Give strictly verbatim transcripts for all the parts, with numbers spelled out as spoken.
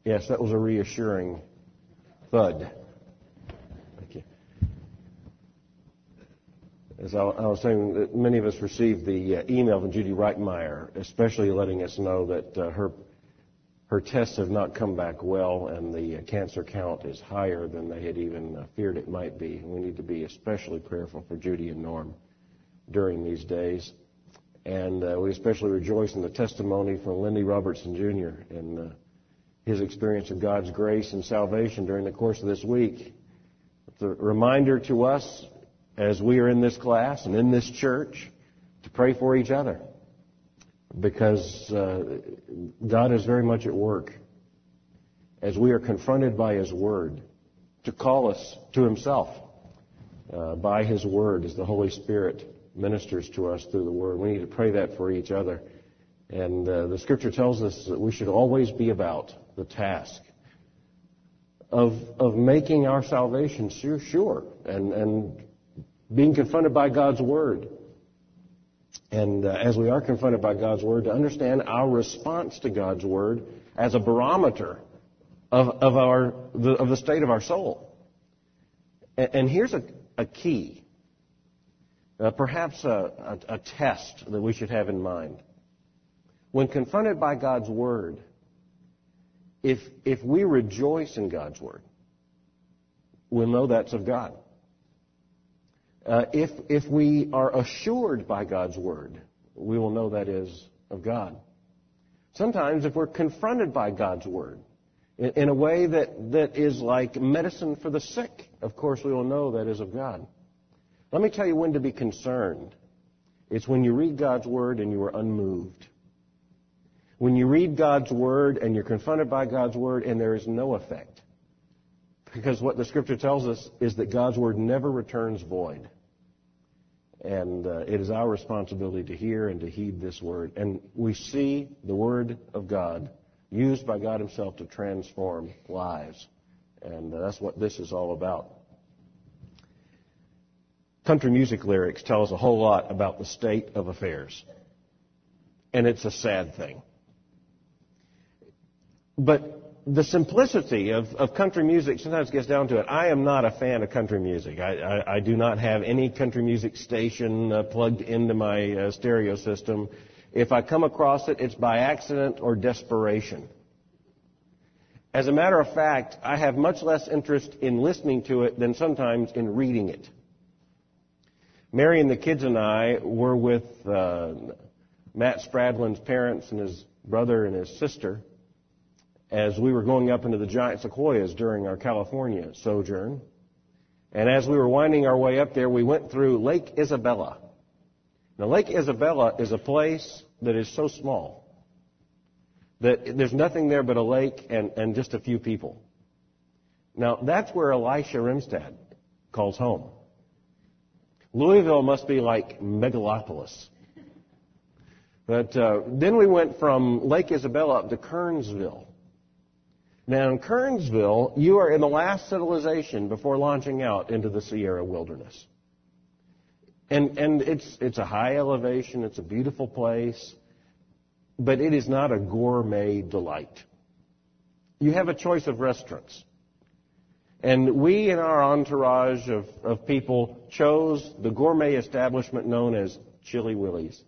Yes, that was a reassuring thud. Thank you. As I, I was saying, that many of us received the uh, email from Judy Reitmeyer, especially letting us know that uh, her her tests have not come back well, and the uh, cancer count is higher than they had even uh, feared it might be. And we need to be especially prayerful for Judy and Norm during these days. And uh, we especially rejoice in the testimony from Lindy Robertson Junior and uh, his experience of God's grace and salvation during the course of this week. It's a reminder to us as we are in this class and in this church to pray for each other, because uh, God is very much at work as we are confronted by His Word to call us to Himself uh, by His Word as the Holy Spirit ministers to us through the Word. We need to pray that for each other. And uh, the Scripture tells us that we should always be about the task of of making our salvation sure, sure and, and being confronted by God's Word. And uh, as we are confronted by God's Word, to understand our response to God's Word as a barometer of, of, our, the, of the state of our soul. And, and here's a, a key. Uh, perhaps a, a, a test that we should have in mind. When confronted by God's Word, if, if we rejoice in God's Word, we'll know that's of God. Uh, if, if we are assured by God's Word, we will know that is of God. Sometimes if we're confronted by God's Word in, in a way that, that is like medicine for the sick, of course we will know that is of God. Let me tell you when to be concerned. It's when you read God's Word and you are unmoved. When you read God's Word and you're confronted by God's Word and there is no effect. Because what the Scripture tells us is that God's Word never returns void. And uh, it is our responsibility to hear and to heed this Word. And we see the Word of God used by God Himself to transform lives. And uh, that's what this is all about. Country music lyrics tell us a whole lot about the state of affairs. And it's a sad thing. But the simplicity of, of country music sometimes gets down to it. I am not a fan of country music. I, I, I do not have any country music station uh, plugged into my uh, stereo system. If I come across it, it's by accident or desperation. As a matter of fact, I have much less interest in listening to it than sometimes in reading it. Mary and the kids and I were with uh, Matt Spradlin's parents and his brother and his sister as we were going up into the giant sequoias during our California sojourn. And as we were winding our way up there, we went through Lake Isabella. Now, Lake Isabella is a place that is so small that there's nothing there but a lake and, and just a few people. Now, that's where Elisha Rimstad calls home. Louisville must be like megalopolis. But uh, then we went from Lake Isabella up to Kernsville. Now, in Kernsville, you are in the last civilization before launching out into the Sierra wilderness. And and it's it's a high elevation, it's a beautiful place, but it is not a gourmet delight. You have a choice of restaurants. And we in our entourage of, of people chose the gourmet establishment known as Chili Willie's.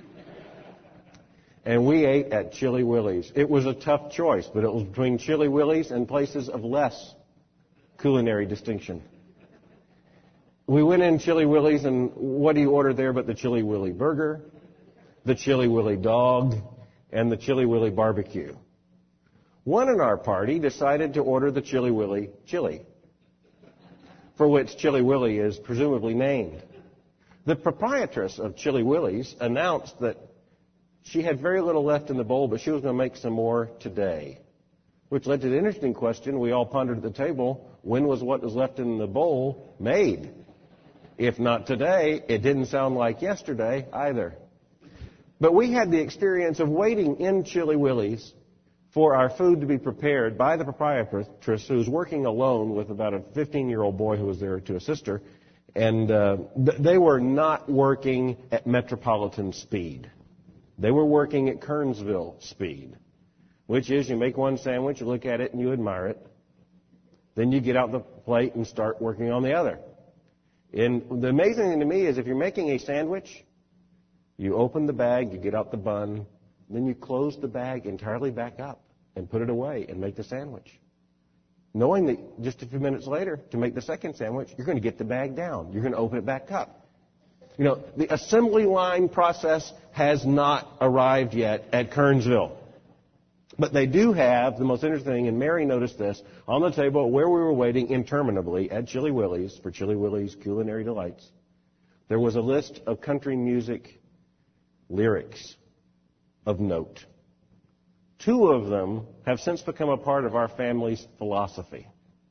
And we ate at Chili Willie's. It was a tough choice, but it was between Chili Willie's and places of less culinary distinction. We went in Chili Willie's, and what do you order there but the Chili Willie burger, the Chili Willie dog, and the Chili Willie barbecue? One in our party decided to order the Chili Willie chili, for which Chili Willie is presumably named. The proprietress of Chili Willie's announced that she had very little left in the bowl, but she was going to make some more today, which led to the interesting question we all pondered at the table: when was what was left in the bowl made? If not today, it didn't sound like yesterday either. But we had the experience of waiting in Chili Willie's for our food to be prepared by the proprietress, who was working alone with about a fifteen-year-old boy who was there to assist her. And uh, th- they were not working at metropolitan speed. They were working at Kernsville speed. which is you make one sandwich, you look at it, and you admire it. Then you get out the plate and start working on the other. And the amazing thing to me is if you're making a sandwich, you open the bag, you get out the bun, then you close the bag entirely back up and put it away and make the sandwich. Knowing that just a few minutes later, to make the second sandwich, you're going to get the bag down. You're going to open it back up. You know, the assembly line process has not arrived yet at Kernsville. But they do have the most interesting thing, and Mary noticed this, on the table where we were waiting interminably at Chili Willie's for Chili Willie's Culinary Delights, there was a list of country music lyrics of note. Two of them have since become a part of our family's philosophy.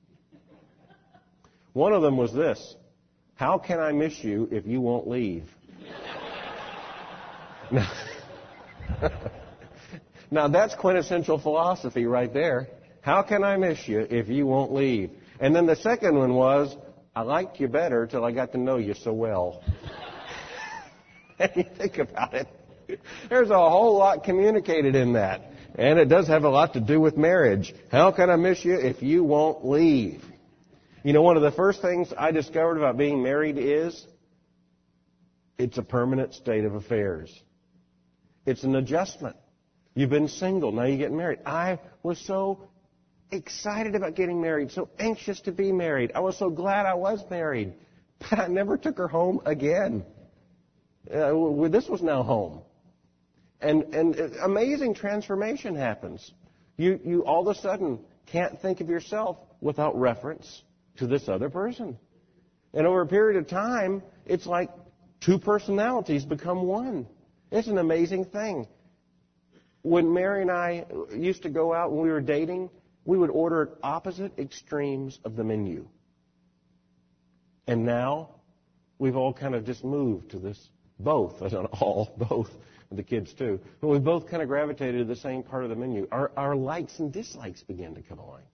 One of them was this: how can I miss you if you won't leave? Now, now that's quintessential philosophy right there. How can I miss you if you won't leave? And then the second one was, I liked you better till I got to know you so well. And you think about it, there's a whole lot communicated in that. And it does have a lot to do with marriage. How can I miss you if you won't leave? You know, one of the first things I discovered about being married is it's a permanent state of affairs. It's an adjustment. You've been single, now you get married. I was so excited about getting married, so anxious to be married. I was so glad I was married, but I never took her home again. Uh, this was now home. And, and amazing transformation happens. You, you all of a sudden can't think of yourself without reference to this other person. And over a period of time, it's like two personalities become one. It's an amazing thing. When Mary and I used to go out when we were dating, we would order at opposite extremes of the menu. And now we've all kind of just moved to this, both, I don't know, all, both. The kids too. But we both kind of gravitated to the same part of the menu. Our, our likes and dislikes began to come along.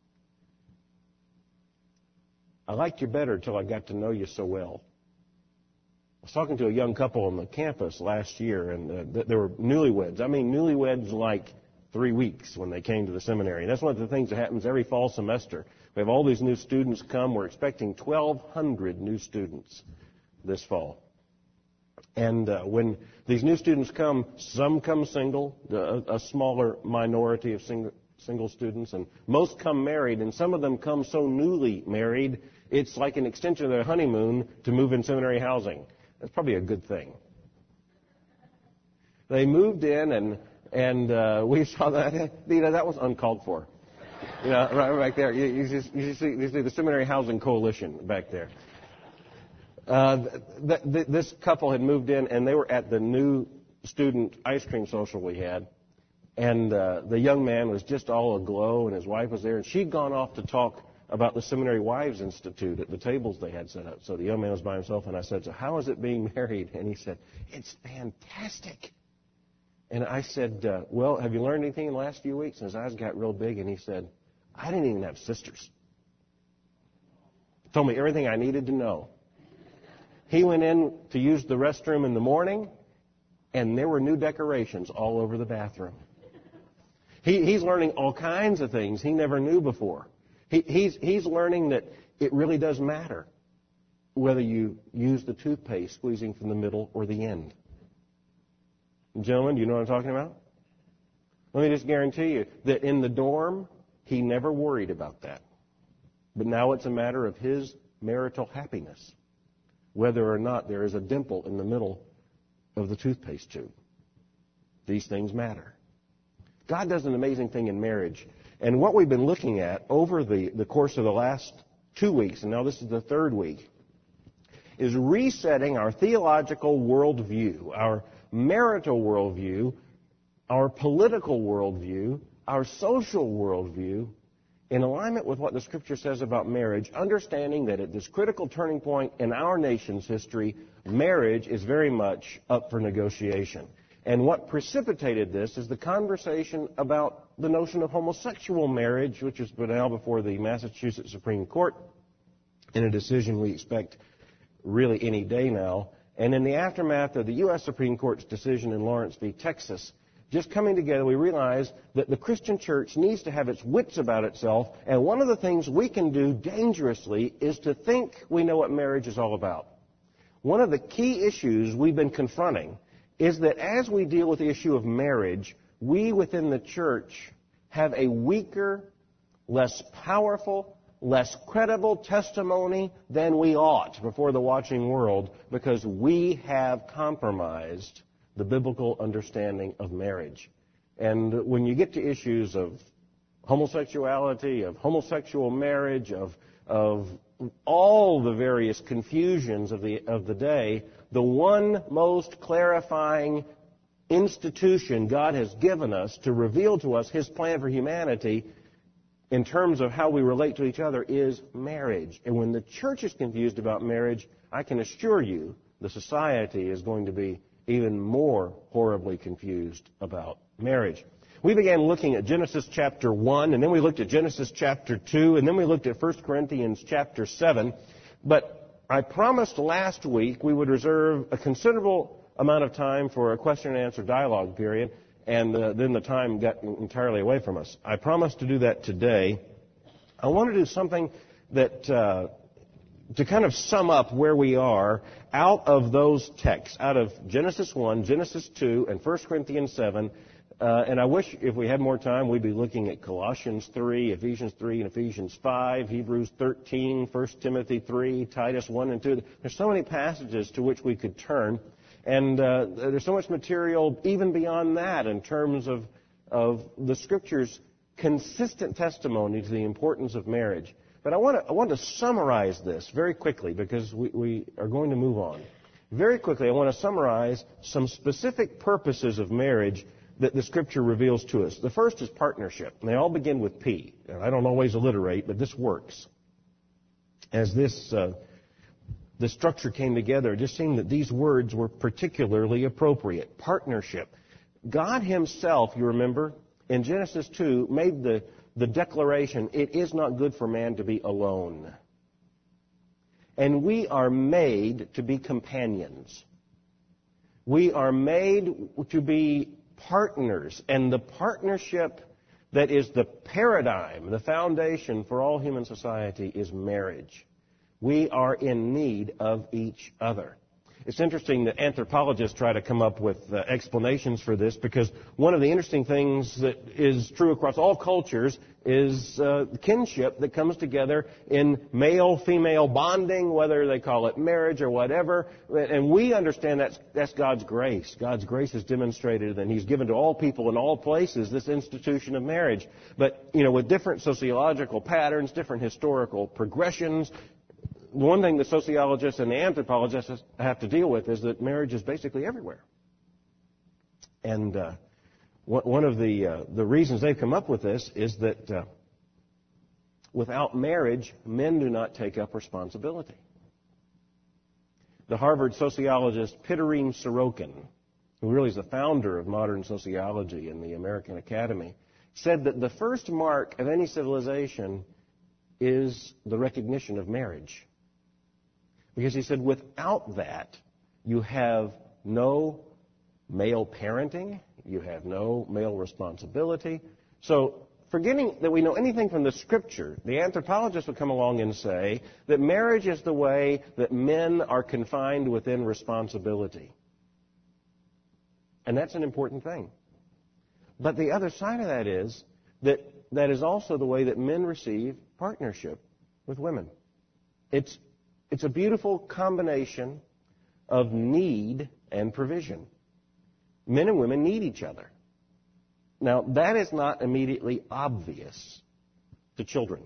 I liked you better till I got to know you so well. I was talking to a young couple on the campus last year, and uh, they were newlyweds. I mean, newlyweds like three weeks when they came to the seminary. And that's one of the things that happens every fall semester. We have all these new students come. We're expecting twelve hundred new students this fall. And uh, when these new students come, some come single, a, a smaller minority of single, single students, and most come married, and some of them come so newly married, it's like an extension of their honeymoon to move in seminary housing. That's probably a good thing. They moved in, and and uh, we saw that. You know, that was uncalled for. You know, right back there. You, you, just, you, see, you see the Seminary Housing Coalition back there. Uh, th- th- this couple had moved in, and they were at the new student ice cream social we had. And uh, the young man was just all aglow, and his wife was there. And she'd gone off to talk about the Seminary Wives Institute at the tables they had set up. So the young man was by himself, and I said, so how is it being married? And he said, it's fantastic. And I said, uh, well, have you learned anything in the last few weeks? And his eyes got real big, and he said, I didn't even have sisters. He told me everything I needed to know. He went in to use the restroom in the morning, and there were new decorations all over the bathroom. He, he's learning all kinds of things he never knew before. He, he's, he's learning that it really does matter whether you use the toothpaste squeezing from the middle or the end. Gentlemen, do you know what I'm talking about? Let me just guarantee you that in the dorm, he never worried about that. But now it's a matter of his marital happiness, whether or not there is a dimple in the middle of the toothpaste tube. These things matter. God does an amazing thing in marriage. And what we've been looking at over the, the course of the last two weeks, and now this is the third week, is resetting our theological worldview, our marital worldview, our political worldview, our social worldview, in alignment with what the Scripture says about marriage, understanding that at this critical turning point in our nation's history, marriage is very much up for negotiation. And what precipitated this is the conversation about the notion of homosexual marriage, which is now before the Massachusetts Supreme Court in a decision we expect really any day now. And in the aftermath of the U S Supreme Court's decision in Lawrence v. Texas, just coming together, we realize that the Christian church needs to have its wits about itself, and one of the things we can do dangerously is to think we know what marriage is all about. One of the key issues we've been confronting is that as we deal with the issue of marriage, we within the church have a weaker, less powerful, less credible testimony than we ought before the watching world because we have compromised the biblical understanding of marriage. And when you get to issues of homosexuality, of homosexual marriage, of, of all the various confusions of the, of the day, the one most clarifying institution God has given us to reveal to us His plan for humanity in terms of how we relate to each other is marriage. And when the church is confused about marriage, I can assure you the society is going to be even more horribly confused about marriage. We began looking at Genesis chapter one, and then we looked at Genesis chapter two, and then we looked at First Corinthians chapter seven. But I promised last week we would reserve a considerable amount of time for a question and answer dialogue period, and uh, then the time got entirely away from us. I promised to do that today. I want to do something that, uh, to kind of sum up where we are out of those texts, out of Genesis one, Genesis two, and First Corinthians seven. Uh, and I wish if we had more time, we'd be looking at Colossians three, Ephesians three, and Ephesians five, Hebrews thirteen, First Timothy three, Titus one and two. There's so many passages to which we could turn. And uh, there's so much material even beyond that in terms of, of the Scripture's consistent testimony to the importance of marriage. But I want to I want to summarize this very quickly because we, we are going to move on. Very quickly, I want to summarize some specific purposes of marriage that the Scripture reveals to us. The first is partnership. And they all begin with P. And I don't always alliterate, but this works. As this uh, the structure came together, it just seemed that these words were particularly appropriate. Partnership. God Himself, you remember, in Genesis two, made the The declaration, it is not good for man to be alone. And we are made to be companions. We are made to be partners. And the partnership that is the paradigm, the foundation for all human society is marriage. We are in need of each other. It's interesting that anthropologists try to come up with uh, explanations for this because one of the interesting things that is true across all cultures is uh, kinship that comes together in male-female bonding, whether they call it marriage or whatever. And we understand that's, that's God's grace. God's grace is demonstrated and He's given to all people in all places this institution of marriage. But, you know, with different sociological patterns, different historical progressions, one thing the sociologists and the anthropologists have to deal with is that marriage is basically everywhere. And uh, one of the uh, the reasons they've come up with this is that uh, without marriage, men do not take up responsibility. The Harvard sociologist Pittareen Sorokin, who really is the founder of modern sociology in the American Academy, said that the first mark of any civilization is the recognition of marriage. Because he said, without that, you have no male parenting, you have no male responsibility. So, forgetting that we know anything from the Scripture, the anthropologists would come along and say that marriage is the way that men are confined within responsibility. And that's an important thing. But the other side of that is that that is also the way that men receive partnership with women. It's It's a beautiful combination of need and provision. Men and women need each other. Now, that is not immediately obvious to children.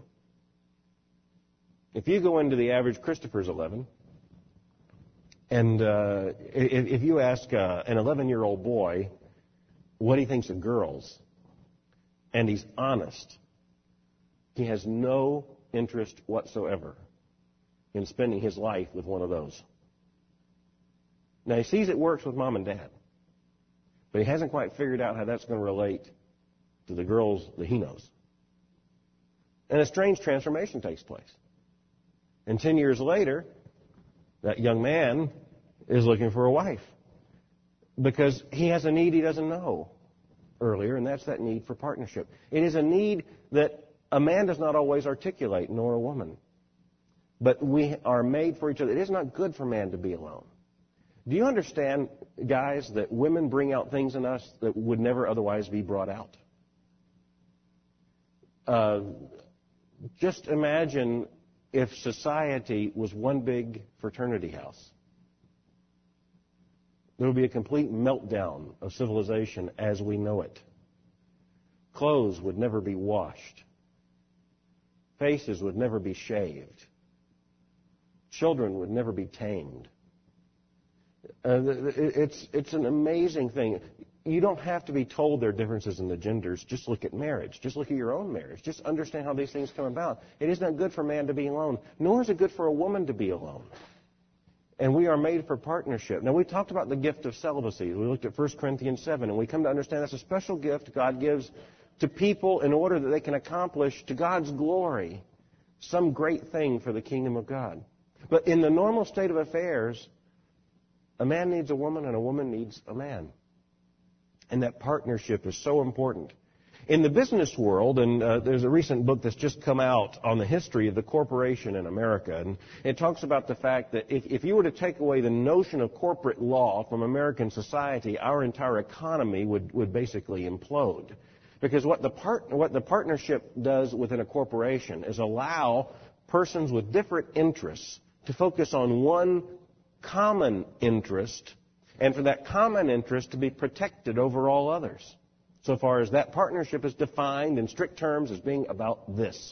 If you go into the average Christopher's eleven, and uh, if, if you ask uh, an eleven-year-old boy what he thinks of girls, and he's honest, he has no interest whatsoever in spending his life with one of those. Now, he sees it works with mom and dad, but he hasn't quite figured out how that's going to relate to the girls that he knows. And a strange transformation takes place. And ten years later, that young man is looking for a wife because he has a need he doesn't know. earlier, and that's that need for partnership. It is a need that a man does not always articulate, nor a woman. But we are made for each other. It is not good for man to be alone. Do you understand, guys, that women bring out things in us that would never otherwise be brought out? Uh, just imagine if society was one big fraternity house. There would be a complete meltdown of civilization as we know it. Clothes would never be washed. Faces would never be shaved. Children would never be tamed. Uh, it's, it's an amazing thing. You don't have to be told there are differences in the genders. Just look at marriage. Just look at your own marriage. Just understand how these things come about. It is not good for man to be alone, nor is it good for a woman to be alone. And we are made for partnership. Now, we talked about the gift of celibacy. We looked at First Corinthians seven, and we come to understand that's a special gift God gives to people in order that they can accomplish, to God's glory, some great thing for the kingdom of God. But in the normal state of affairs, a man needs a woman and a woman needs a man. And that partnership is so important. In the business world, and uh, there's a recent book that's just come out on the history of the corporation in America, and it talks about the fact that if, if you were to take away the notion of corporate law from American society, our entire economy would, would basically implode. Because what the, part, what the partnership does within a corporation is allow persons with different interests to focus on one common interest, and for that common interest to be protected over all others, so far as that partnership is defined in strict terms as being about this.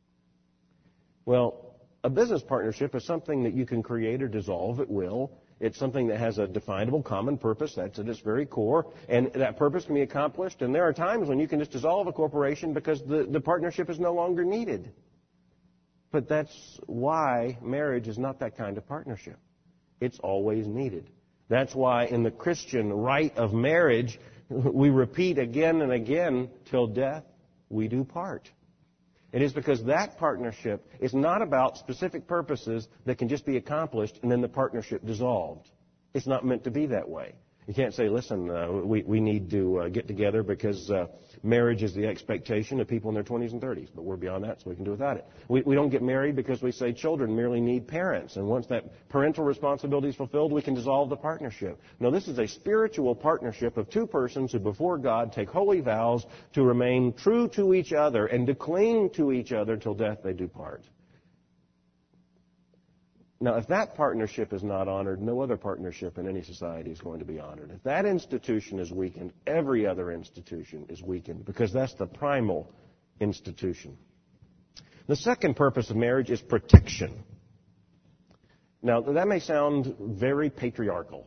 Well, a business partnership is something that you can create or dissolve at will. It's something that has a definable common purpose. That's at its very core. And that purpose can be accomplished. And there are times when you can just dissolve a corporation because the, the partnership is no longer needed. But that's why marriage is not that kind of partnership. It's always needed. That's why in the Christian rite of marriage, we repeat again and again, till death we do part. It is because that partnership is not about specific purposes that can just be accomplished and then the partnership dissolved. It's not meant to be that way. You can't say, listen, uh, we, we need to uh, get together because uh, marriage is the expectation of people in their twenties and thirties, but we're beyond that, so we can do without it. We, we don't get married because we say children merely need parents, and once that parental responsibility is fulfilled, we can dissolve the partnership. No, this is a spiritual partnership of two persons who before God take holy vows to remain true to each other and to cling to each other till death they do part. Now, if that partnership is not honored, no other partnership in any society is going to be honored. If that institution is weakened, every other institution is weakened because that's the primal institution. The second purpose of marriage is protection. Now, that may sound very patriarchal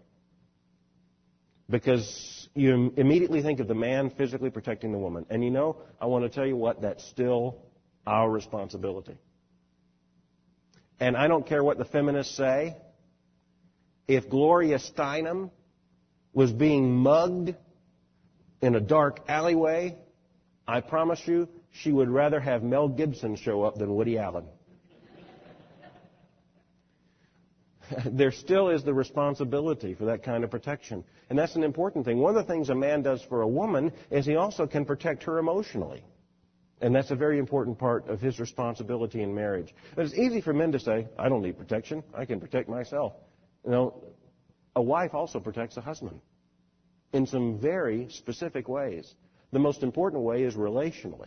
because you immediately think of the man physically protecting the woman. And you know, I want to tell you what, that's still our responsibility. And I don't care what the feminists say. If Gloria Steinem was being mugged in a dark alleyway, I promise you she would rather have Mel Gibson show up than Woody Allen. There still is the responsibility for that kind of protection. And that's an important thing. One of the things a man does for a woman is he also can protect her emotionally. And that's a very important part of his responsibility in marriage. But it's easy for men to say, I don't need protection. I can protect myself. You know, a wife also protects a husband in some very specific ways. The most important way is relationally.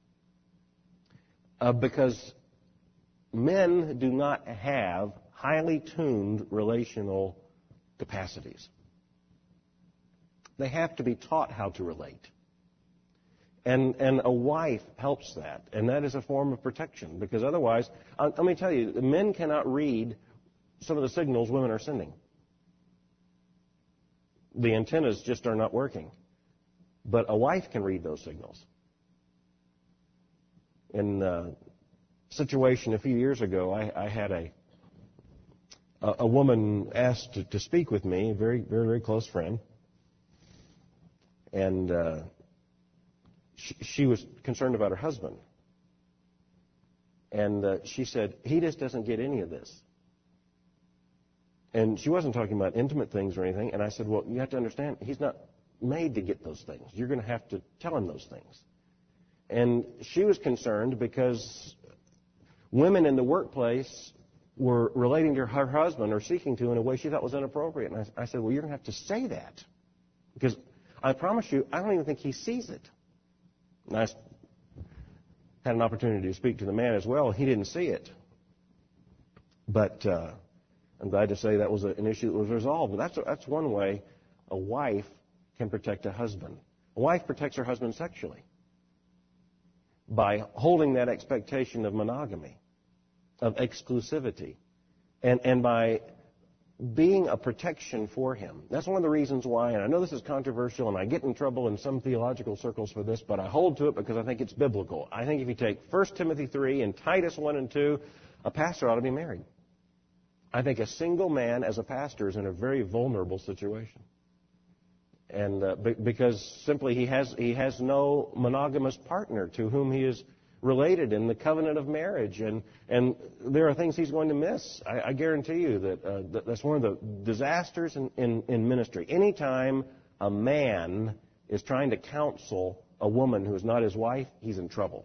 Uh, because men do not have highly tuned relational capacities. They have to be taught how to relate. And and a wife helps that, and that is a form of protection, because otherwise, uh, let me tell you, men cannot read some of the signals women are sending. The antennas just are not working. But a wife can read those signals. In a situation a few years ago, I, I had a a, a woman asked to, to speak with me, a very, very, very close friend, and uh, she, she was concerned about her husband. And uh, she said, he just doesn't get any of this. And she wasn't talking about intimate things or anything. And I said, well, you have to understand, he's not made to get those things. You're going to have to tell him those things. And she was concerned because women in the workplace were relating to her husband or seeking to in a way she thought was inappropriate. And I, I said, well, you're going to have to say that. Because I promise you, I don't even think he sees it. And I had an opportunity to speak to the man as well. He didn't see it. But uh, I'm glad to say that was a, an issue that was resolved. But that's, that's one way a wife can protect a husband. A wife protects her husband sexually by holding that expectation of monogamy, of exclusivity, and, and by being a protection for him. That's one of the reasons why, and I know this is controversial, and I get in trouble in some theological circles for this, but I hold to it because I think it's biblical. I think if you take First Timothy three and Titus one and two, a pastor ought to be married. I think a single man as a pastor is in a very vulnerable situation. And uh, b- because simply he has he has no monogamous partner to whom he is related in the covenant of marriage, and and there are things he's going to miss. I, I guarantee you that, uh, that that's one of the disasters in, in, in ministry. Anytime a man is trying to counsel a woman who is not his wife, he's in trouble.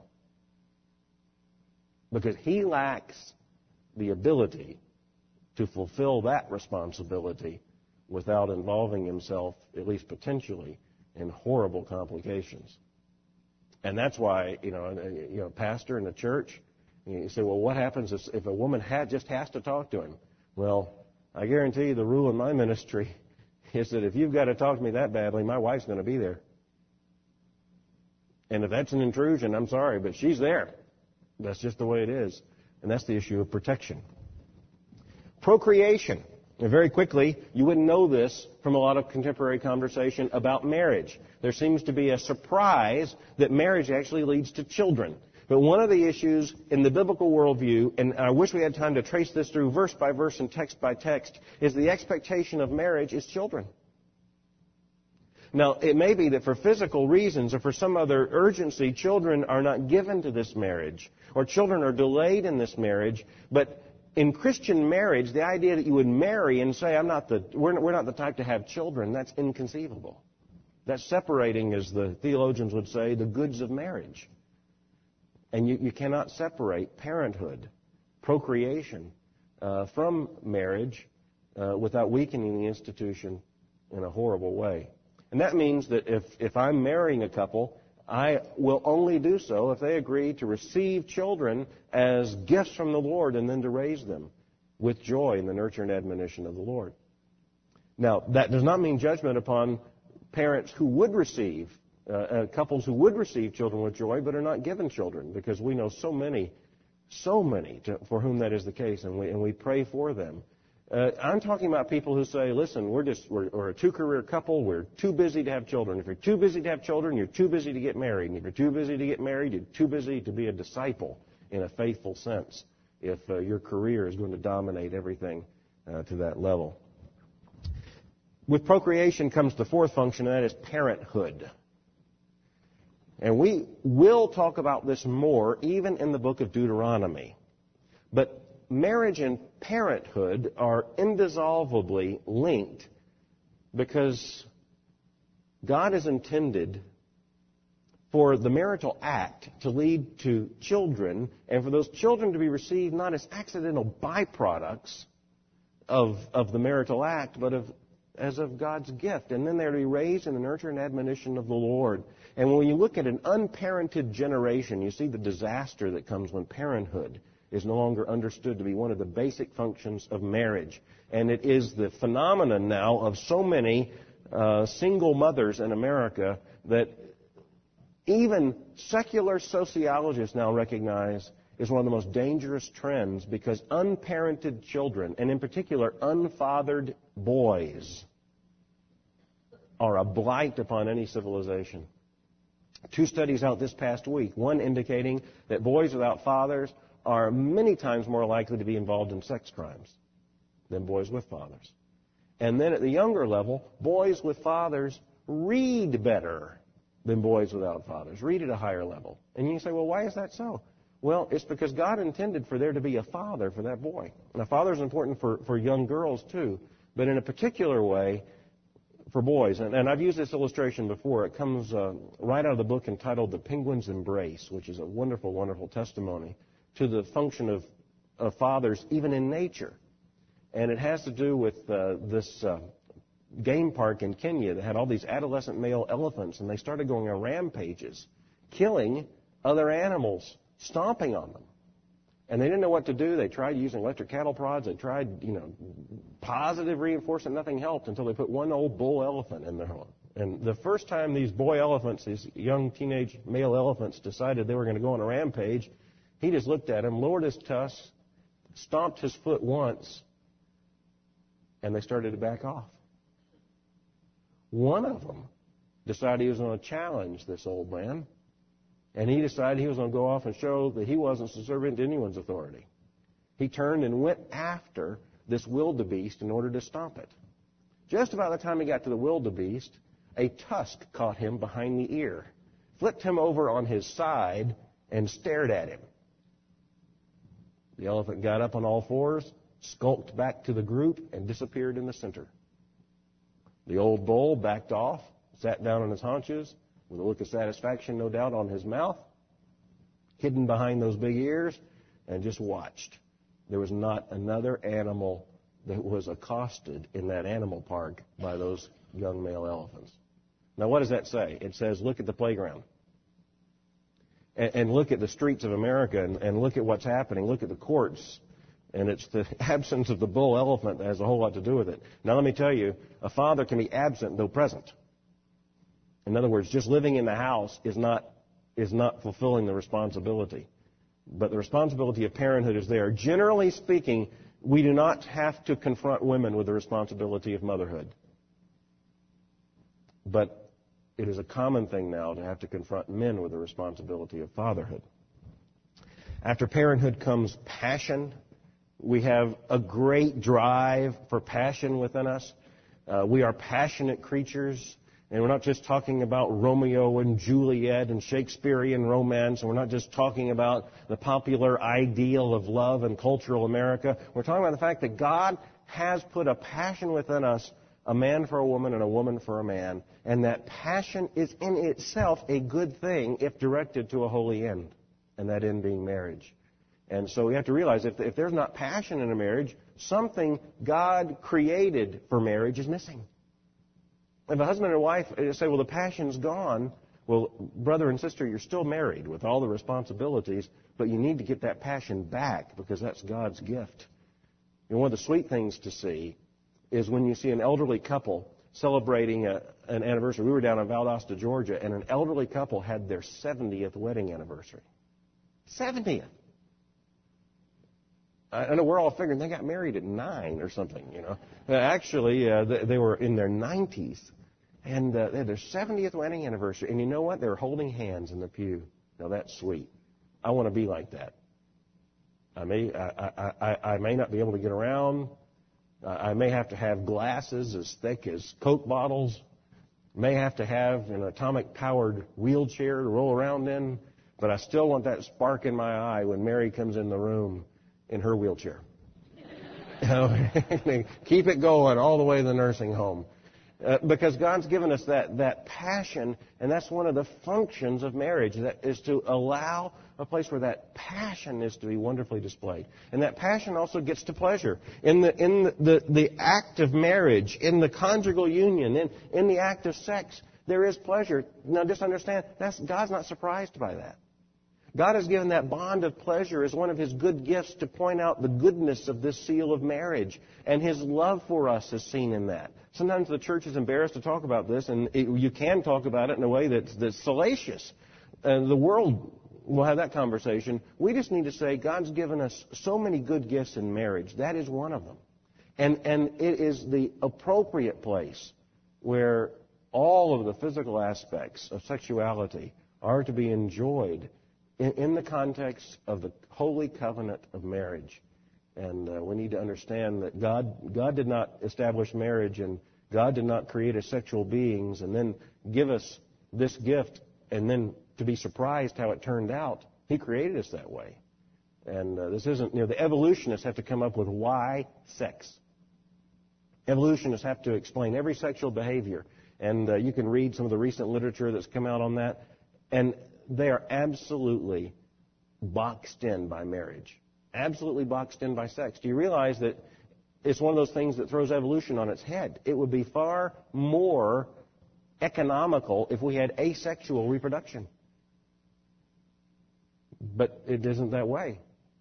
Because he lacks the ability to fulfill that responsibility without involving himself, at least potentially, in horrible complications. And that's why, you know, a, you know, pastor in the church, you say, well, what happens if, if a woman had, just has to talk to him? Well, I guarantee you the rule in my ministry is that if you've got to talk to me that badly, my wife's going to be there. And if that's an intrusion, I'm sorry, but she's there. That's just the way it is. And that's the issue of protection. Procreation. And very quickly, you wouldn't know this from a lot of contemporary conversation about marriage. There seems to be a surprise that marriage actually leads to children. But one of the issues in the biblical worldview, and I wish we had time to trace this through verse by verse and text by text, is the expectation of marriage is children. Now, it may be that for physical reasons or for some other urgency, children are not given to this marriage, or children are delayed in this marriage, but in Christian marriage, the idea that you would marry and say, "I'm not the, we're, we're not the type to have children," that's inconceivable. That's separating, as the theologians would say, the goods of marriage. And you, you cannot separate parenthood, procreation, uh, from marriage uh, without weakening the institution in a horrible way. And that means that if, if I'm marrying a couple, I will only do so if they agree to receive children as gifts from the Lord and then to raise them with joy in the nurture and admonition of the Lord. Now, that does not mean judgment upon parents who would receive, uh, uh, couples who would receive children with joy but are not given children, because we know so many, so many to, for whom that is the case, and we, and we pray for them. Uh, I'm talking about people who say, listen, we're just we're, we're a two-career couple. We're too busy to have children. If you're too busy to have children, you're too busy to get married. And if you're too busy to get married, you're too busy to be a disciple in a faithful sense if uh, your career is going to dominate everything uh, to that level. With procreation comes the fourth function, and that is parenthood. And we will talk about this more even in the book of Deuteronomy. But marriage and parenthood are indissolubly linked because God has intended for the marital act to lead to children, and for those children to be received not as accidental byproducts of, of the marital act, but of, as of God's gift. And then they're to be raised in the nurture and admonition of the Lord. And when you look at an unparented generation, you see the disaster that comes when parenthood is no longer understood to be one of the basic functions of marriage. And it is the phenomenon now of so many uh, single mothers in America that even secular sociologists now recognize is one of the most dangerous trends, because unparented children, and in particular unfathered boys, are a blight upon any civilization. Two studies out this past week, one indicating that boys without fathers are many times more likely to be involved in sex crimes than boys with fathers. And then at the younger level, boys with fathers read better than boys without fathers, read at a higher level. And you can say, well, why is that so? Well, it's because God intended for there to be a father for that boy. And a father is important for, for young girls, too. But in a particular way, for boys. And, and I've used this illustration before. It comes uh, right out of the book entitled The Penguin's Embrace, which is a wonderful, wonderful testimony to the function of, of fathers even in nature. And it has to do with uh, this uh, game park in Kenya that had all these adolescent male elephants, and they started going on rampages, killing other animals, stomping on them. And they didn't know what to do. They tried using electric cattle prods. They tried, you know, positive reinforcement. Nothing helped until they put one old bull elephant in their home. And the first time these boy elephants, these young teenage male elephants, decided they were going to go on a rampage, he just looked at him, lowered his tusks, stomped his foot once, and they started to back off. One of them decided he was going to challenge this old man. And he decided he was going to go off and show that he wasn't subservient to anyone's authority. He turned and went after this wildebeest in order to stomp it. Just about the time he got to the wildebeest, a tusk caught him behind the ear, flipped him over on his side, and stared at him. The elephant got up on all fours, skulked back to the group, and disappeared in the center. The old bull backed off, sat down on his haunches, with a look of satisfaction, no doubt, on his mouth, hidden behind those big ears, and just watched. There was not another animal that was accosted in that animal park by those young male elephants. Now, what does that say? It says, look at the playground. And, and look at the streets of America, and, and look at what's happening. Look at the courts. And it's the absence of the bull elephant that has a whole lot to do with it. Now, let me tell you, a father can be absent, though present. In other words, just living in the house is not is not fulfilling the responsibility. But the responsibility of parenthood is there. Generally speaking, we do not have to confront women with the responsibility of motherhood. But it is a common thing now to have to confront men with the responsibility of fatherhood. After parenthood comes passion. We have a great drive for passion within us. Uh, we are passionate creatures. And we're not just talking about Romeo and Juliet and Shakespearean romance, and we're not just talking about the popular ideal of love and cultural America. We're talking about the fact that God has put a passion within us, a man for a woman and a woman for a man, and that passion is in itself a good thing if directed to a holy end, and that end being marriage. And so we have to realize if, if there's not passion in a marriage, something God created for marriage is missing. If a husband and a wife say, well, the passion's gone, well, brother and sister, you're still married with all the responsibilities, but you need to get that passion back because that's God's gift. And one of the sweet things to see is when you see an elderly couple celebrating a, an anniversary. We were down in Valdosta, Georgia, and an elderly couple had their seventieth wedding anniversary. seventieth. I know we're all figuring they got married at nine or something, you know. Actually, uh, they, they were in their nineties, and uh, they had their seventieth wedding anniversary. And you know what? They were holding hands in the pew. Now, that's sweet. I want to be like that. I may, I, I, I, I may not be able to get around. I may have to have glasses as thick as Coke bottles. May have to have an atomic-powered wheelchair to roll around in. But I still want that spark in my eye when Mary comes in the room in her wheelchair. You know, keep it going all the way to the nursing home. Uh, because God's given us that, that passion, and that's one of the functions of marriage, that is to allow a place where that passion is to be wonderfully displayed. And that passion also gets to pleasure. In the, in the, the, the act of marriage, in the conjugal union, in, in the act of sex, there is pleasure. Now just understand, that's, God's not surprised by that. God has given that bond of pleasure as one of His good gifts to point out the goodness of this seal of marriage. And His love for us is seen in that. Sometimes the church is embarrassed to talk about this, and it, you can talk about it in a way that's, that's salacious. And the world will have that conversation. We just need to say God's given us so many good gifts in marriage. That is one of them. And, and it is the appropriate place where all of the physical aspects of sexuality are to be enjoyed in, in the context of the holy covenant of marriage. And uh, we need to understand that God, God did not establish marriage, and God did not create us sexual beings and then give us this gift and then to be surprised how it turned out. He created us that way. And uh, this isn't, you know, the evolutionists have to come up with why sex. Evolutionists have to explain every sexual behavior. And uh, you can read some of the recent literature that's come out on that. And they are absolutely boxed in by marriage. Absolutely boxed in by sex. Do you realize that it's one of those things that throws evolution on its head? It would be far more economical if we had asexual reproduction. But it isn't that way.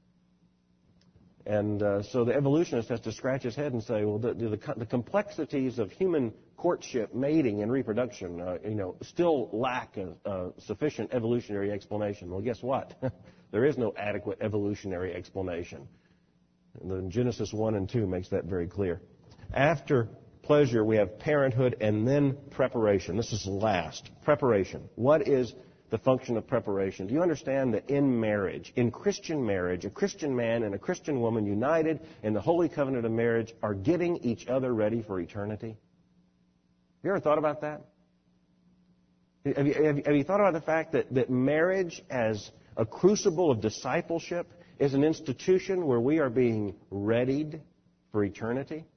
And uh, so the evolutionist has to scratch his head and say, well, the, the, the complexities of human courtship, mating, and reproduction, uh, you know, still lack a, a sufficient evolutionary explanation. Well, guess what? There is no adequate evolutionary explanation. And the Genesis one and two makes that very clear. After pleasure, we have parenthood and then preparation. This is last. Preparation. What is the function of preparation? Do you understand that in marriage, in Christian marriage, a Christian man and a Christian woman united in the holy covenant of marriage are getting each other ready for eternity? Have you ever thought about that? Have you, have you, have you thought about the fact that, that marriage as a crucible of discipleship is an institution where we are being readied for eternity?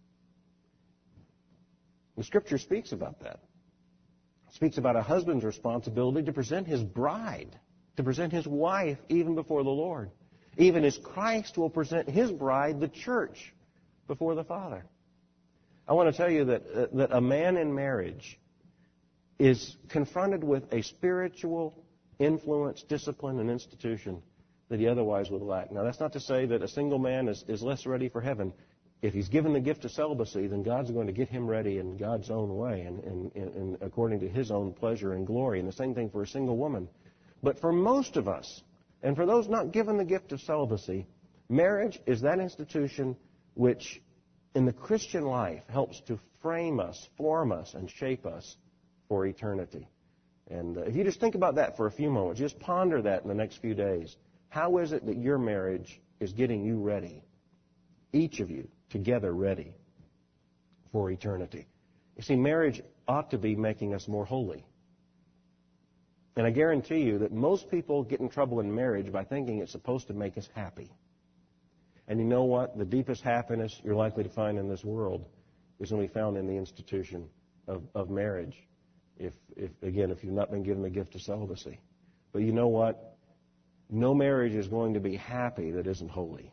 The Scripture speaks about that. Speaks about a husband's responsibility to present his bride, to present his wife even before the Lord. Even as Christ will present his bride, the church, before the Father. I want to tell you that, uh, that a man in marriage is confronted with a spiritual influence, discipline, and institution that he otherwise would lack. Now, that's not to say that a single man is, is less ready for heaven. If he's given the gift of celibacy, then God's going to get him ready in God's own way and, and, and according to his own pleasure and glory. And the same thing for a single woman. But for most of us, and for those not given the gift of celibacy, marriage is that institution which, in the Christian life, helps to frame us, form us, and shape us for eternity. And uh, if you just think about that for a few moments, just ponder that in the next few days. How is it that your marriage is getting you ready, each of you, together ready for eternity? You see, marriage ought to be making us more holy. And I guarantee you that most people get in trouble in marriage by thinking it's supposed to make us happy. And you know what? The deepest happiness you're likely to find in this world is only found in the institution of, of marriage. If, if, again, if you've not been given the gift of celibacy. But you know what? No marriage is going to be happy that isn't holy.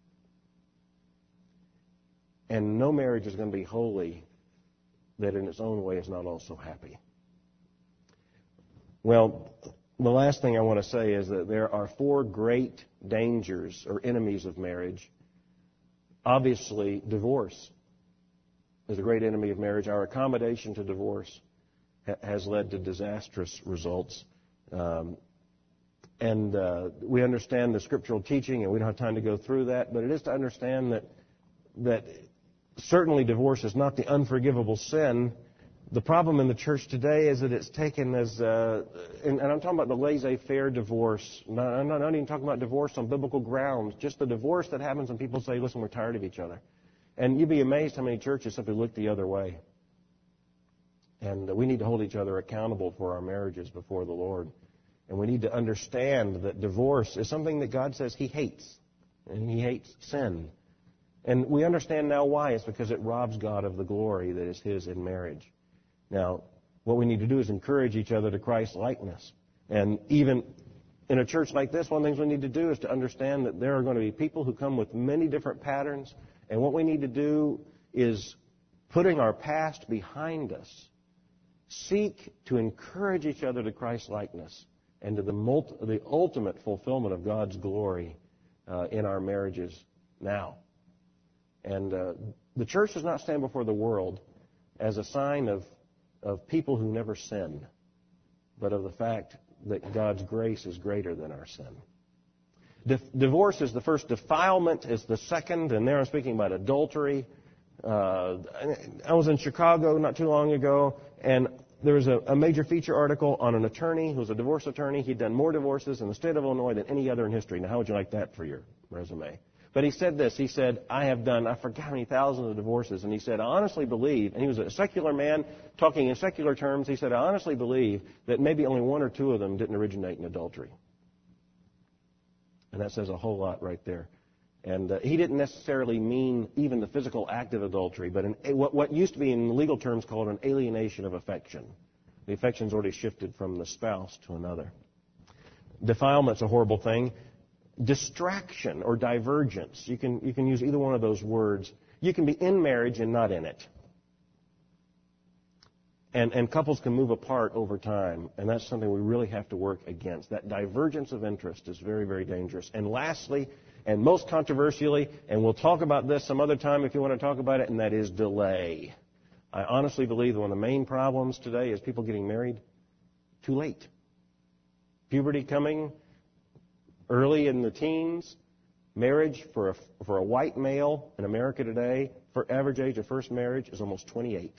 And no marriage is going to be holy that in its own way is not also happy. Well, the last thing I want to say is that there are four great dangers or enemies of marriage. Obviously, divorce is a great enemy of marriage. Our accommodation to divorce ha- has led to disastrous results. Um, and uh, we understand the scriptural teaching, and we don't have time to go through that, but it is to understand that that certainly divorce is not the unforgivable sin. The problem in the church today is that it's taken as, uh, and, and I'm talking about the laissez-faire divorce. No, I'm not, I'm not even talking about divorce on biblical grounds, just the divorce that happens when people say, listen, we're tired of each other. And you'd be amazed how many churches simply look the other way. And uh, we need to hold each other accountable for our marriages before the Lord. And we need to understand that divorce is something that God says He hates. And He hates sin. And we understand now why. It's because it robs God of the glory that is His in marriage. Now, what we need to do is encourage each other to Christ-likeness. And even in a church like this, one of the things we need to do is to understand that there are going to be people who come with many different patterns. And what we need to do is, putting our past behind us, seek to encourage each other to Christ-likeness and to the, multi- the ultimate fulfillment of God's glory uh, in our marriages now. And uh, the church does not stand before the world as a sign of, of people who never sin, but of the fact that God's grace is greater than our sin. Di- divorce is the first. Defilement is the second, and there I'm speaking about adultery. Uh, I was in Chicago not too long ago, and there was a, a major feature article on an attorney who was a divorce attorney. He'd done more divorces in the state of Illinois than any other in history. Now, how would you like that for your resume? But he said this. He said, I have done, I forgot how many thousands of divorces. And he said, I honestly believe, and he was a secular man talking in secular terms. He said, I honestly believe that maybe only one or two of them didn't originate in adultery. And that says a whole lot right there. And uh, he didn't necessarily mean even the physical act of adultery, but an, what, what used to be in legal terms called an alienation of affection. The affection's already shifted from the spouse to another. Defilement's a horrible thing. Distraction or divergence. You can, you can use either one of those words. You can be in marriage and not in it. And, and couples can move apart over time, and that's something we really have to work against. That divergence of interest is very, very dangerous. And lastly, and most controversially, and we'll talk about this some other time if you want to talk about it, and that is delay. I honestly believe that one of the main problems today is people getting married too late. Puberty coming early in the teens. Marriage for a, for a white male in America today, for average age of first marriage is almost twenty-eight.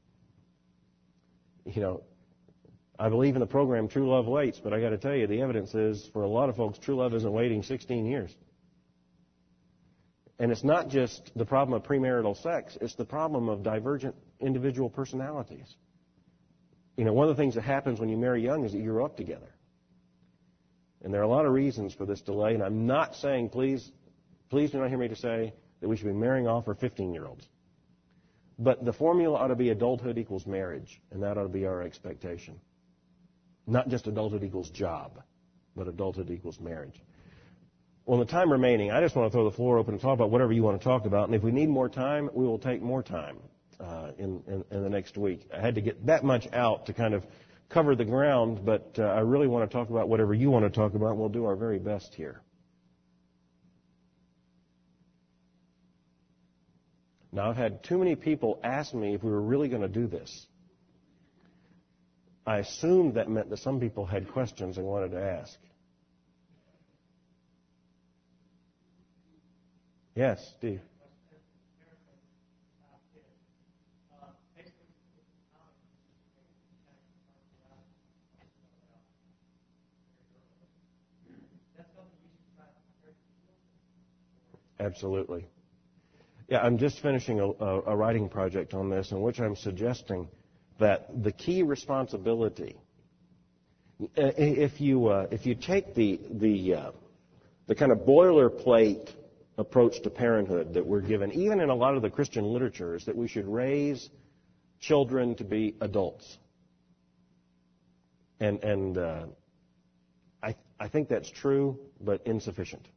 You know, I believe in the program True Love Waits, but I got to tell you, the evidence is for a lot of folks, true love isn't waiting sixteen years. And it's not just the problem of premarital sex, it's the problem of divergent individual personalities. You know, one of the things that happens when you marry young is that you grow up together. And there are a lot of reasons for this delay, and I'm not saying, please, please do not hear me to say that we should be marrying off our fifteen-year-olds. But the formula ought to be adulthood equals marriage, and that ought to be our expectation. Not just adulthood equals job, but adulthood equals marriage. Well, in the time remaining, I just want to throw the floor open and talk about whatever you want to talk about. And if we need more time, we will take more time uh, in, in, in the next week. I had to get that much out to kind of cover the ground, but uh, I really want to talk about whatever you want to talk about, and we'll do our very best here. Now, I've had too many people ask me if we were really going to do this. I assumed that meant that some people had questions and wanted to ask. Yes, Steve. Absolutely. Yeah, I'm just finishing a, a, a writing project on this in which I'm suggesting that the key responsibility, if you uh, if you take the the uh, the kind of boilerplate approach to parenthood that we're given, even in a lot of the Christian literature, is that we should raise children to be adults, and and uh, I I think that's true, but insufficient.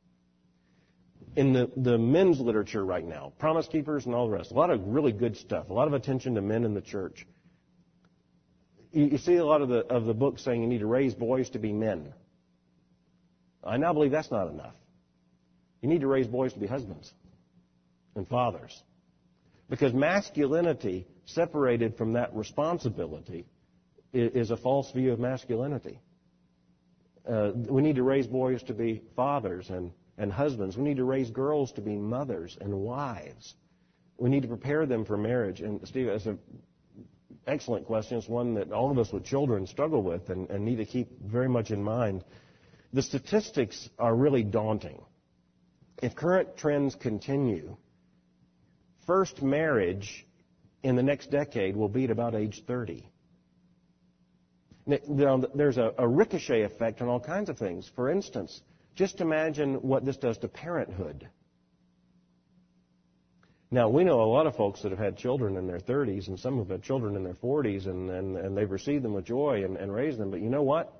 In the, the men's literature right now, Promise Keepers and all the rest, a lot of really good stuff, a lot of attention to men in the church. You, you see a lot of the of the books saying you need to raise boys to be men. I now believe that's not enough. You need to raise boys to be husbands and fathers. Because masculinity separated from that responsibility is, is a false view of masculinity. Uh, we need to raise boys to be fathers and And husbands. We need to raise girls to be mothers and wives. We need to prepare them for marriage. And Steve, that's an excellent question. It's one that all of us with children struggle with and, and need to keep very much in mind. The statistics are really daunting. If current trends continue, first marriage in the next decade will be at about age thirty. Now, there's a, a ricochet effect on all kinds of things. For instance, just imagine what this does to parenthood. Now, we know a lot of folks that have had children in their thirties, and some have had children in their forties, and, and, and they've received them with joy and, and raised them. But you know what?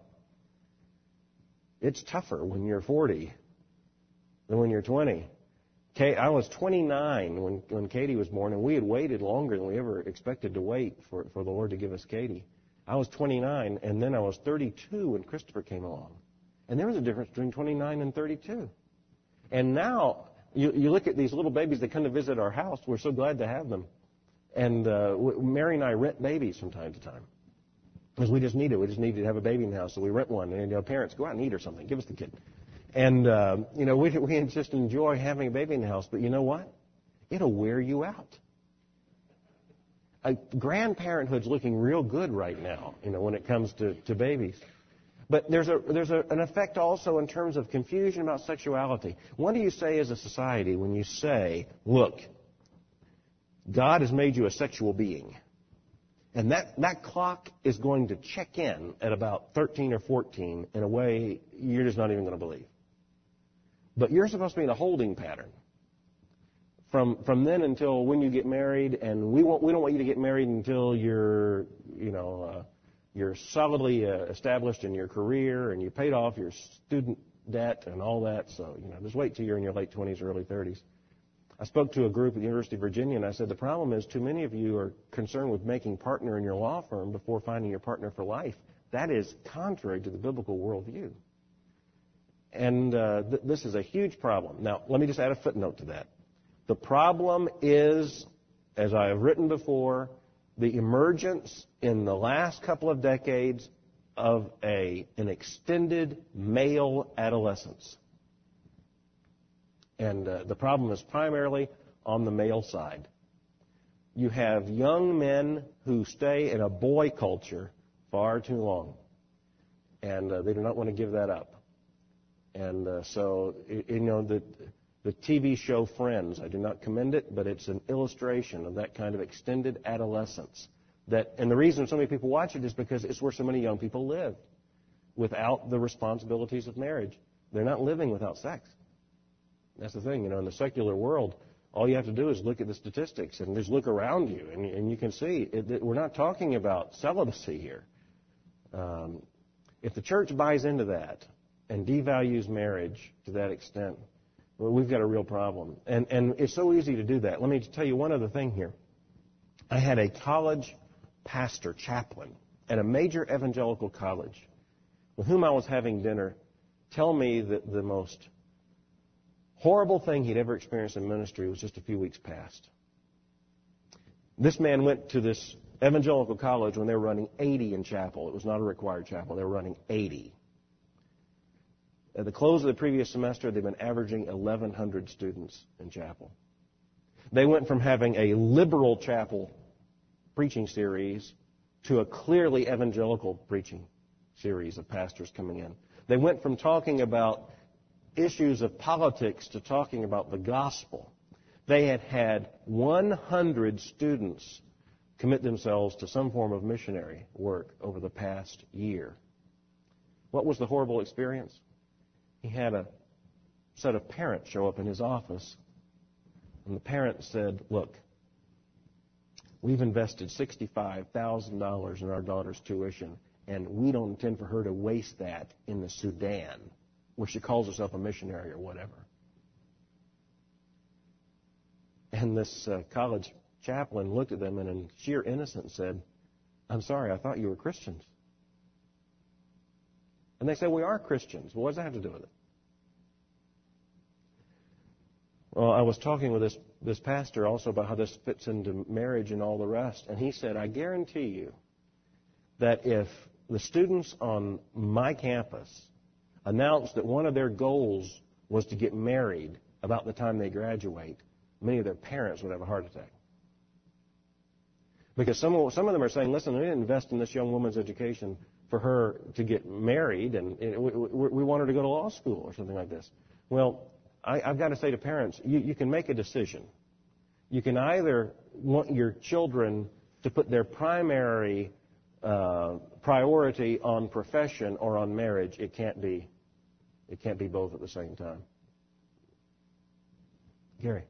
It's tougher when you're forty than when you're twenty. Kay, I was twenty-nine when, when Katie was born, and we had waited longer than we ever expected to wait for, for the Lord to give us Katie. I was twenty-nine, and then I was thirty-two when Christopher came along. And there was a difference between twenty-nine and thirty-two. And now, you, you look at these little babies that come to visit our house. We're so glad to have them. And uh, Mary and I rent babies from time to time. Because we just need it. We just need to have a baby in the house, so we rent one. And, you know, parents, go out and eat or something. Give us the kid. And, uh, you know, we, we just enjoy having a baby in the house. But you know what? It'll wear you out. Uh, grandparenthood's looking real good right now, you know, when it comes to, to babies. But there's a there's a, an effect also in terms of confusion about sexuality. What do you say as a society when you say, look, God has made you a sexual being, and that, that clock is going to check in at about thirteen or fourteen in a way you're just not even going to believe. But you're supposed to be in a holding pattern from from then until when you get married, and we won't we don't want you to get married until you're you know uh, you're solidly uh, established in your career and you paid off your student debt and all that. So you know, just wait till you're in your late twenties or early thirties. I spoke to a group at the University of Virginia, and I said the problem is too many of you are concerned with making partner in your law firm before finding your partner for life. That is contrary to the biblical worldview. And uh, th- this is a huge problem. Now, let me just add a footnote to that. The problem is, as I have written before, the emergence in the last couple of decades of a an extended male adolescence. And uh, the problem is primarily on the male side. You have young men who stay in a boy culture far too long, and uh, they do not want to give that up. And uh, so, you know, the, the T V show Friends, I do not commend it, but it's an illustration of that kind of extended adolescence. That, and the reason so many people watch it is because it's where so many young people live without the responsibilities of marriage. They're not living without sex. That's the thing, you know, in the secular world, all you have to do is look at the statistics and just look around you, and, and you can see it, it, we're not talking about celibacy here. Um, if the church buys into that and devalues marriage to that extent, well, we've got a real problem. And, and it's so easy to do that. Let me tell you one other thing here. I had a college pastor, chaplain, at a major evangelical college with whom I was having dinner tell me that the most horrible thing he'd ever experienced in ministry was just a few weeks past. This man went to this evangelical college when they were running eighty in chapel. It was not a required chapel. They were running eighty. At the close of the previous semester, they've been averaging eleven hundred students in chapel. They went from having a liberal chapel preaching series to a clearly evangelical preaching series of pastors coming in. They went from talking about issues of politics to talking about the gospel. They had had one hundred students commit themselves to some form of missionary work over the past year. What was the horrible experience? He had a set of parents show up in his office, and the parents said, look, we've invested sixty-five thousand dollars in our daughter's tuition, and we don't intend for her to waste that in the Sudan, where she calls herself a missionary or whatever. And this uh, college chaplain looked at them and in sheer innocence said, I'm sorry, I thought you were Christians. And they said, we are Christians. Well, what does that have to do with it? Well, I was talking with this, this pastor also about how this fits into marriage and all the rest, and he said, I guarantee you that if the students on my campus announced that one of their goals was to get married about the time they graduate, many of their parents would have a heart attack. Because some, some of them are saying, listen, we didn't invest in this young woman's education for her to get married, and we, we, we want her to go to law school or something like this. Well, I, I've got to say to parents, you, you can make a decision. You can either want your children to put their primary uh, priority on profession or on marriage. It can't be. It can't be both at the same time. Gary.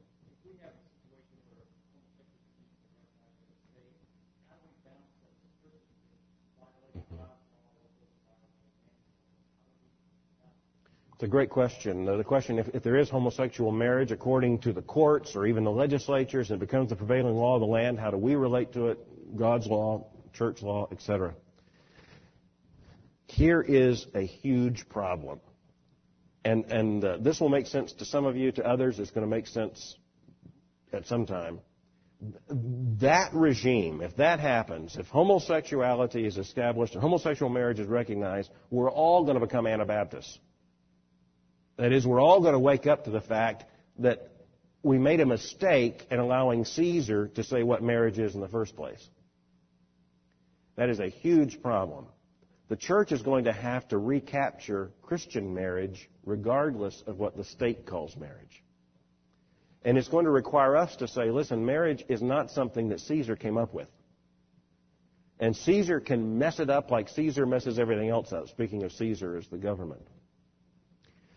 It's a great question. The question, if, if there is homosexual marriage according to the courts or even the legislatures and it becomes the prevailing law of the land, how do we relate to it? God's law, church law, et cetera. Here is a huge problem. And, and uh, this will make sense to some of you. To others, it's going to make sense at some time. That regime, if that happens, if homosexuality is established and homosexual marriage is recognized, we're all going to become Anabaptists. That is, we're all going to wake up to the fact that we made a mistake in allowing Caesar to say what marriage is in the first place. That is a huge problem. The church is going to have to recapture Christian marriage regardless of what the state calls marriage. And it's going to require us to say, listen, marriage is not something that Caesar came up with. And Caesar can mess it up like Caesar messes everything else up, speaking of Caesar as the government.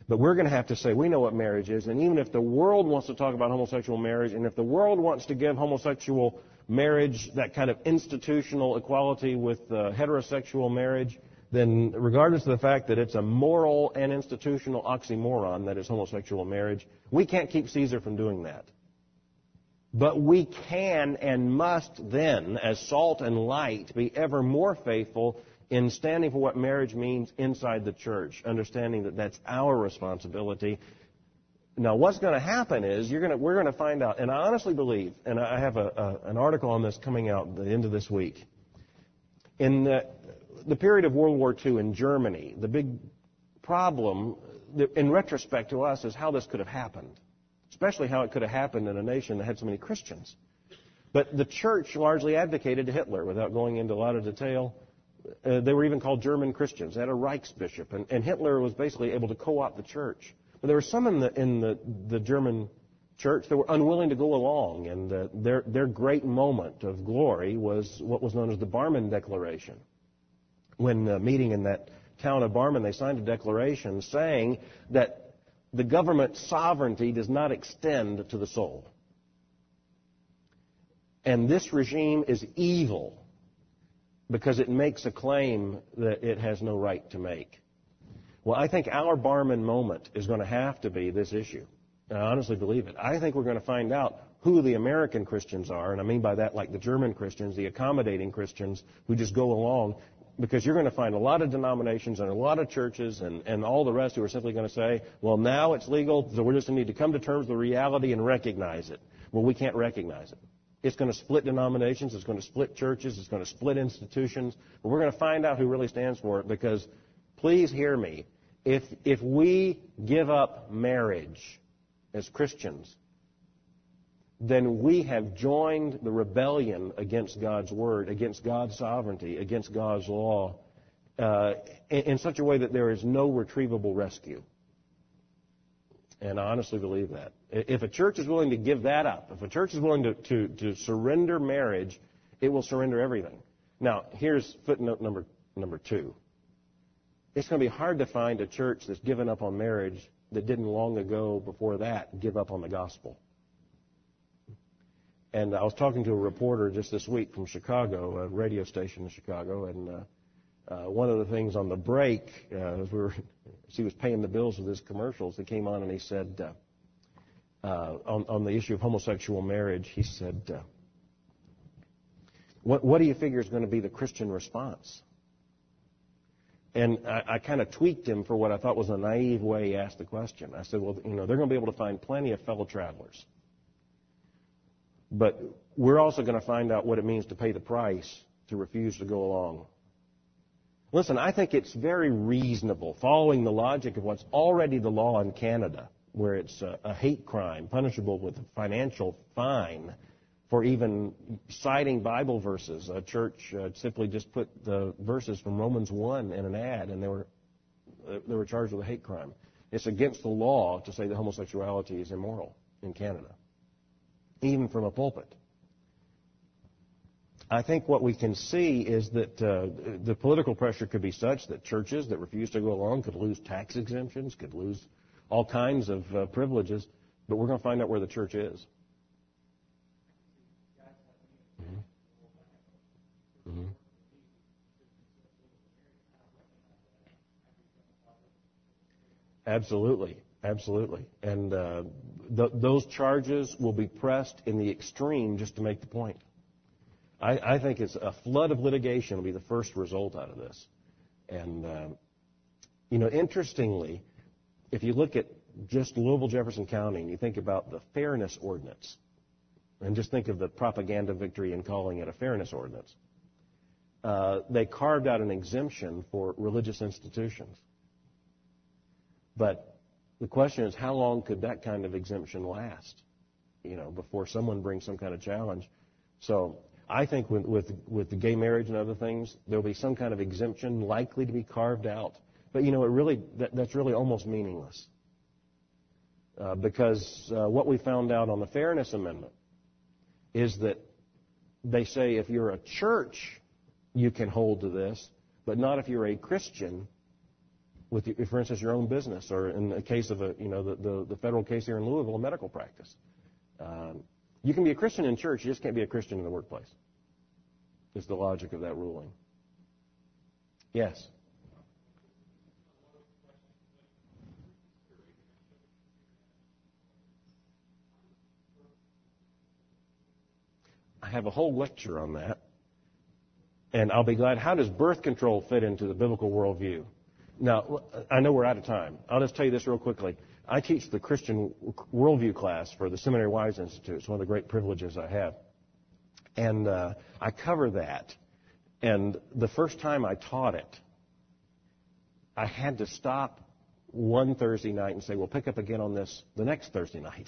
But we're going to have to say, we know what marriage is, and even if the world wants to talk about homosexual marriage, and if the world wants to give homosexual marriage that kind of institutional equality with uh, heterosexual marriage, then regardless of the fact that it's a moral and institutional oxymoron that is homosexual marriage, we can't keep Caesar from doing that. But we can and must then, as salt and light, be ever more faithful in standing for what marriage means inside the church, understanding that that's our responsibility. Now, what's going to happen is you're going to, we're going to find out, and I honestly believe, and I have a, a, an article on this coming out at the end of this week. In the, the period of World War Two in Germany, the big problem, in retrospect to us, is how this could have happened, especially how it could have happened in a nation that had so many Christians. But the church largely advocated to Hitler, without going into a lot of detail. Uh, they were even called German Christians. They had a Reichsbishop, and, and Hitler was basically able to co-opt the church. But there were some in the in the, the German church that were unwilling to go along, and uh, their their great moment of glory was what was known as the Barmen Declaration. When uh, meeting in that town of Barmen, they signed a declaration saying that the government sovereignty does not extend to the soul, and this regime is evil because it makes a claim that it has no right to make. Well, I think our Barmen moment is going to have to be this issue. And I honestly believe it. I think we're going to find out who the American Christians are, and I mean by that like the German Christians, the accommodating Christians who just go along, because you're going to find a lot of denominations and a lot of churches and, and all the rest who are simply going to say, well, now it's legal, so we're just going to need to come to terms with the reality and recognize it. Well, we can't recognize it. It's going to split denominations. It's going to split churches. It's going to split institutions. But we're going to find out who really stands for it, because please hear me. If, if we give up marriage as Christians, then we have joined the rebellion against God's word, against God's sovereignty, against God's law, uh, in, in such a way that there is no retrievable rescue. And I honestly believe that. If a church is willing to give that up, if a church is willing to, to, to surrender marriage, it will surrender everything. Now, here's footnote number, number two. It's going to be hard to find a church that's given up on marriage that didn't long ago before that give up on the gospel. And I was talking to a reporter just this week from Chicago, a radio station in Chicago, and uh, uh, one of the things on the break, uh, as we were, as he was paying the bills with his commercials, he came on and he said, uh, uh, on, on the issue of homosexual marriage, he said, uh, what, what do you figure is going to be the Christian response? And I, I kind of tweaked him for what I thought was a naive way he asked the question. I said, well, you know, they're going to be able to find plenty of fellow travelers. But we're also going to find out what it means to pay the price to refuse to go along. Listen, I think it's very reasonable, following the logic of what's already the law in Canada, where it's a, a hate crime punishable with a financial fine for even citing Bible verses. A church uh, simply just put the verses from Romans one in an ad, and they were uh, they were charged with a hate crime. It's against the law to say that homosexuality is immoral in Canada, even from a pulpit. I think what we can see is that uh, the political pressure could be such that churches that refuse to go along could lose tax exemptions, could lose all kinds of uh, privileges, but we're going to find out where the church is. Mm-hmm. Mm-hmm. Absolutely, absolutely. And uh, th- those charges will be pressed in the extreme just to make the point. I, I think it's a flood of litigation will be the first result out of this. And, uh, you know, interestingly, if you look at just Louisville, Jefferson County, and you think about the fairness ordinance, and just think of the propaganda victory in calling it a fairness ordinance, uh, they carved out an exemption for religious institutions. But the question is, how long could that kind of exemption last, you know, before someone brings some kind of challenge? So I think with, with, with the gay marriage and other things, there will be some kind of exemption likely to be carved out. But, you know, it really that, that's really almost meaningless. Uh, because uh, what we found out on the Fairness Amendment is that they say if you're a church, you can hold to this, but not if you're a Christian, with, your, for instance, your own business, or in the case of a, you know, the, the, the federal case here in Louisville, a medical practice. Um, you can be a Christian in church, you just can't be a Christian in the workplace. Is the logic of that ruling. Yes? I have a whole lecture on that, and I'll be glad. How does birth control fit into the biblical worldview? Now, I know we're out of time. I'll just tell you this real quickly. I teach the Christian worldview class for the Seminary Wise Institute. It's one of the great privileges I have. And uh, I cover that. And the first time I taught it, I had to stop one Thursday night and say, we'll pick up again on this the next Thursday night.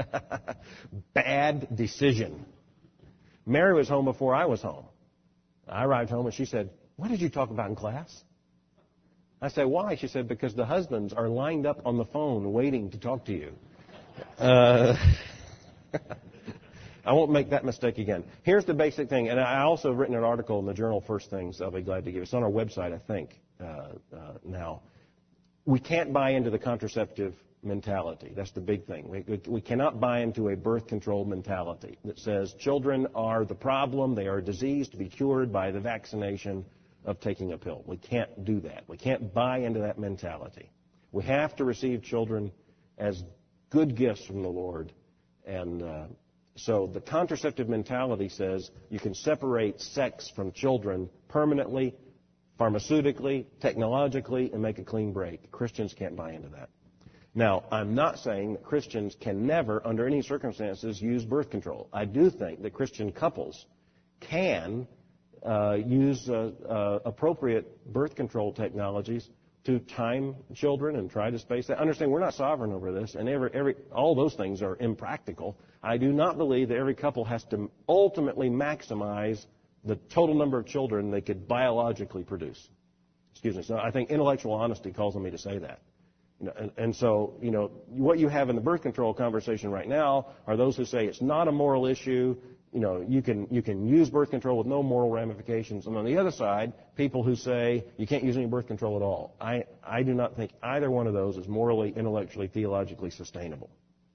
Bad decision. Mary was home before I was home. I arrived home and she said, what did you talk about in class? I said, why? She said, because the husbands are lined up on the phone waiting to talk to you. Uh, I won't make that mistake again. Here's the basic thing, and I also have written an article in the journal First Things I'll be glad to give. It's on our website, I think, uh, uh, now. We can't buy into the contraceptive mentality. That's the big thing. We, we, we cannot buy into a birth control mentality that says children are the problem, they are a disease to be cured by the vaccination of taking a pill. We can't do that. We can't buy into that mentality. We have to receive children as good gifts from the Lord. And uh, so the contraceptive mentality says you can separate sex from children permanently, pharmaceutically, technologically, and make a clean break. Christians can't buy into that. Now, I'm not saying that Christians can never, under any circumstances, use birth control. I do think that Christian couples can Uh, use uh, uh, appropriate birth control technologies to time children and try to space that. Understand, we're not sovereign over this, and every, every, all those things are impractical. I do not believe that every couple has to ultimately maximize the total number of children they could biologically produce. Excuse me. So I think intellectual honesty calls on me to say that. You know, and, and so, you know, what you have in the birth control conversation right now are those who say it's not a moral issue. You know, you can you can use birth control with no moral ramifications. And on the other side, people who say you can't use any birth control at all. I, I do not think either one of those is morally, intellectually, theologically sustainable.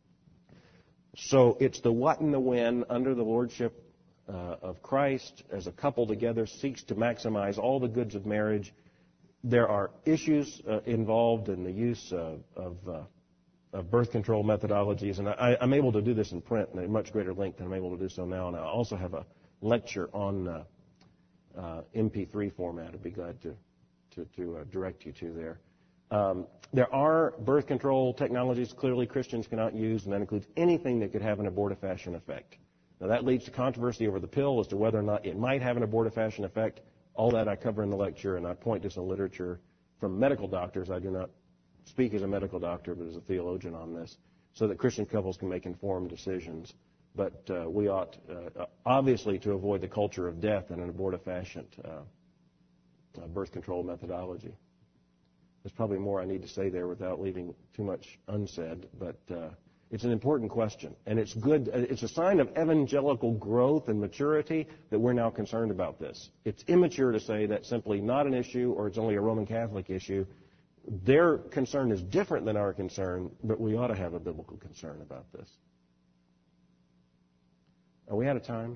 So it's the what and the when under the lordship uh, of Christ as a couple together seeks to maximize all the goods of marriage. There are issues uh, involved in the use of, of uh, of birth control methodologies, and I, I'm able to do this in print in a much greater length than I'm able to do so now. And I also have a lecture on uh, uh, M P three format. I'd be glad to to, to uh, direct you to there. Um, there are birth control technologies clearly Christians cannot use, and that includes anything that could have an abortifacient effect. Now that leads to controversy over the pill as to whether or not it might have an abortifacient effect. All that I cover in the lecture, and I point to some literature from medical doctors. I do not speak as a medical doctor, but as a theologian on this, so that Christian couples can make informed decisions. But uh, we ought, uh, obviously, to avoid the culture of death and an abortifacient uh, uh, birth control methodology. There's probably more I need to say there without leaving too much unsaid, but uh, it's an important question. And it's good. It's a sign of evangelical growth and maturity that we're now concerned about this. It's immature to say that's simply not an issue or it's only a Roman Catholic issue. Their concern is different than our concern, but we ought to have a biblical concern about this. Are we out of time?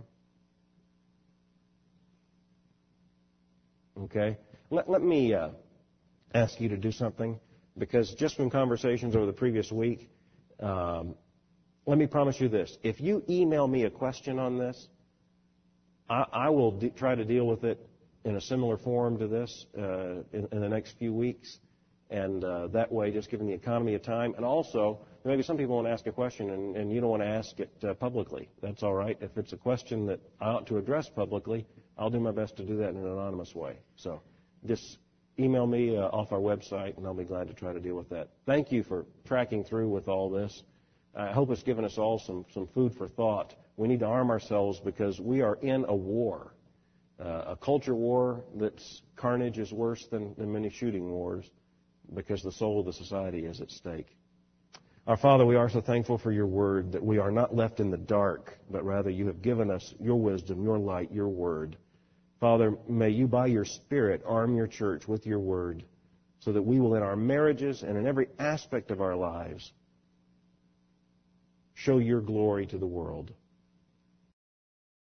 Okay. Let, let me uh, ask you to do something, because just from conversations over the previous week, um, let me promise you this. If you email me a question on this, I, I will de- try to deal with it in a similar form to this uh, in, in the next few weeks. And uh, that way, just giving the economy of time. And also, maybe some people want to ask a question and, and you don't want to ask it uh, publicly. That's all right. If it's a question that I ought to address publicly, I'll do my best to do that in an anonymous way. So just email me uh, off our website, and I'll be glad to try to deal with that. Thank you for tracking through with all this. I hope it's given us all some, some food for thought. We need to arm ourselves because we are in a war, uh, a culture war that's carnage is worse than, than many shooting wars, because the soul of the society is at stake. Our Father, we are so thankful for your word, that we are not left in the dark, but rather you have given us your wisdom, your light, your word. Father, may you by your Spirit arm your church with your word so that we will, in our marriages and in every aspect of our lives, show your glory to the world.